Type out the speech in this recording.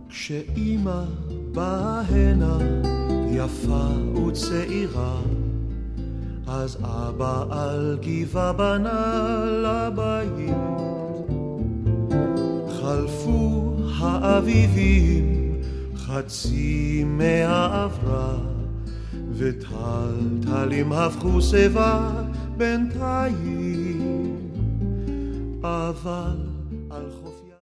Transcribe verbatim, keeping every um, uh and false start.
כשאמא באה הנה יפה וצעירה, אז אבא על גבעה בנה לבית. חלפו האביבים חצי מאה עברה, וטלטלים הפכו שיבה בינתיים, אבל על